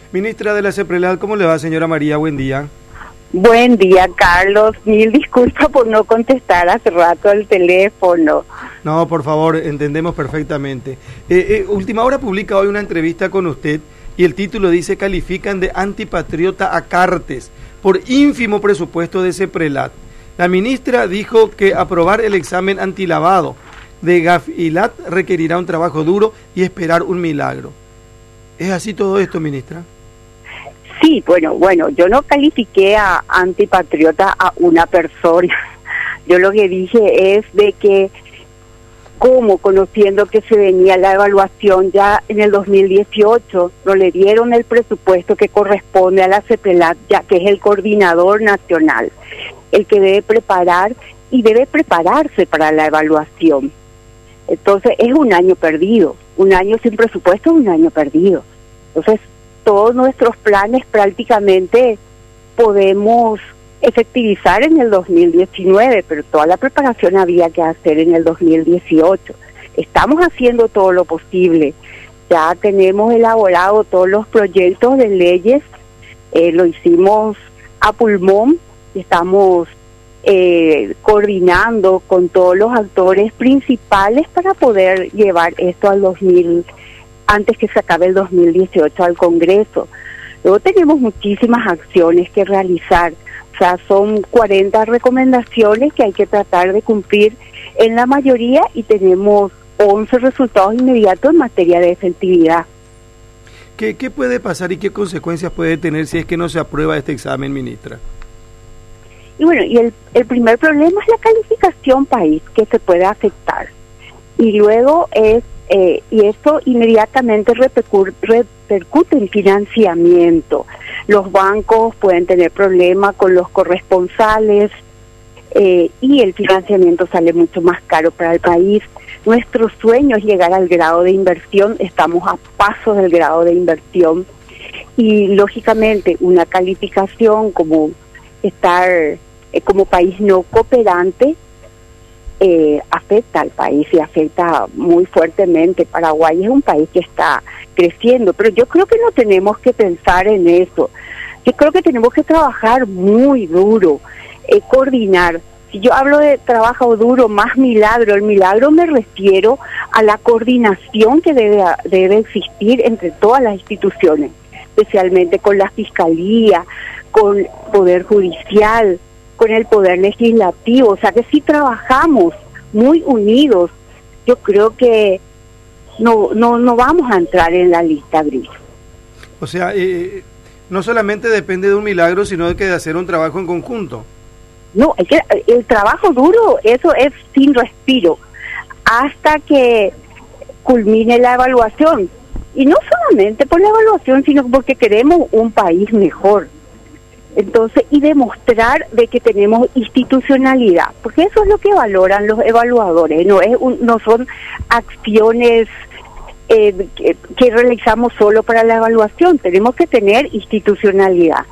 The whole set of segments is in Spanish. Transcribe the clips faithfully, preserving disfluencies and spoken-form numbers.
Ministra de la CEPRELAD, ¿cómo le va, señora María? Buen día. Buen día, Carlos. Mil disculpas por no contestar hace rato al teléfono. No, por favor, entendemos perfectamente. Eh, eh, Última Hora publica hoy una entrevista con usted y el título dice: califican de antipatriota a Cartes por ínfimo presupuesto de CEPRELAD. La ministra dijo que aprobar el examen antilavado de Gafilat requerirá un trabajo duro y esperar un milagro. ¿Es así todo esto, ministra? Sí, bueno, bueno, yo no califiqué a antipatriota a una persona. Yo lo que dije es de que, como conociendo que se venía la evaluación ya en el dos mil dieciocho, no le dieron el presupuesto que corresponde a la CEPRELAD, ya que es el coordinador nacional, el que debe preparar y debe prepararse para la evaluación. Entonces es un año perdido, un año sin presupuesto es un año perdido. Entonces todos nuestros planes prácticamente podemos efectivizar en el dos mil diecinueve, pero toda la preparación había que hacer en el dos mil dieciocho. Estamos haciendo todo lo posible, ya tenemos elaborado todos los proyectos de leyes, eh, lo hicimos a pulmón, estamos eh, coordinando con todos los actores principales para poder llevar esto al dos mil antes que se acabe el dos mil dieciocho al Congreso. Luego tenemos muchísimas acciones que realizar, o sea, son cuarenta recomendaciones que hay que tratar de cumplir en la mayoría y tenemos once resultados inmediatos en materia de efectividad. ¿Qué, qué puede pasar y qué consecuencias puede tener si es que no se aprueba este examen, ministra? Y bueno, y el, el primer problema es la calificación país, que se puede afectar. Y luego es Eh, y eso inmediatamente repercute, repercute en financiamiento. Los bancos pueden tener problemas con los corresponsales eh, y el financiamiento sale mucho más caro para el país. Nuestro sueño es llegar al grado de inversión, estamos a pasos del grado de inversión y lógicamente una calificación como estar eh, como país no cooperante Eh, afecta al país y afecta muy fuertemente. Paraguay es un país que está creciendo, pero yo creo que no tenemos que pensar en eso. Yo creo que tenemos que trabajar muy duro, eh, coordinar. Si yo hablo de trabajo duro, más milagro, el milagro me refiero a la coordinación que debe, debe existir entre todas las instituciones, especialmente con la Fiscalía, con el Poder Judicial, con el Poder Legislativo, o sea que si trabajamos muy unidos, yo creo que no no no vamos a entrar en la lista gris. O sea, eh, no solamente depende de un milagro, sino de que de hacer un trabajo en conjunto. No, es que el trabajo duro, eso es sin respiro, hasta que culmine la evaluación. Y no solamente por la evaluación, sino porque queremos un país mejor. Entonces, y demostrar de que tenemos institucionalidad, porque eso es lo que valoran los evaluadores, no es un, no son acciones eh, que, que realizamos solo para la evaluación, tenemos que tener institucionalidad.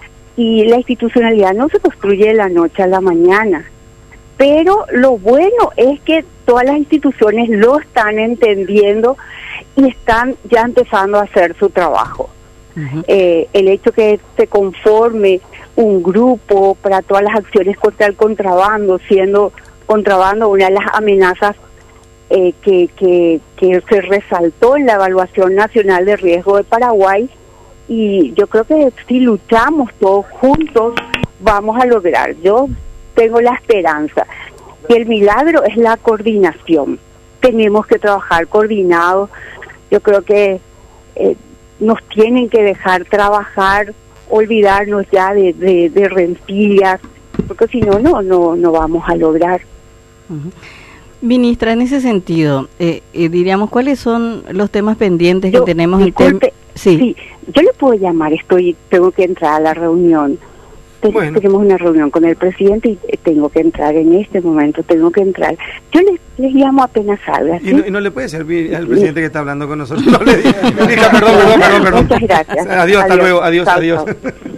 Y la institucionalidad no se construye de la noche a la mañana, pero lo bueno es que todas las instituciones lo están entendiendo y están ya empezando a hacer su trabajo. Uh-huh. Eh, el hecho que se conforme un grupo para todas las acciones contra el contrabando, siendo contrabando una de las amenazas eh, que, que, que se resaltó en la evaluación nacional de riesgo de Paraguay, y yo creo que si luchamos todos juntos vamos a lograr. Yo tengo la esperanza que el milagro es la coordinación, tenemos que trabajar coordinados. Yo creo que eh, nos tienen que dejar trabajar, olvidarnos ya de, de, de rencillas, porque si no, no, no, no vamos a lograr. Uh-huh. Ministra, en ese sentido, eh, eh, diríamos, ¿cuáles son los temas pendientes yo, que tenemos? Disculpe, en tem- sí. sí, yo le puedo llamar, estoy, tengo que entrar a la reunión. Bueno. Tenemos una reunión con el presidente y tengo que entrar en este momento, tengo que entrar. Yo les, les llamo apenas salga. ¿Sí? ¿Y, no, ¿Y no le puede servir al presidente que está hablando con nosotros? No le diga, perdón, perdón, perdón, perdón. Muchas gracias. Adiós, adiós hasta luego, adiós, chao, adiós. Chao.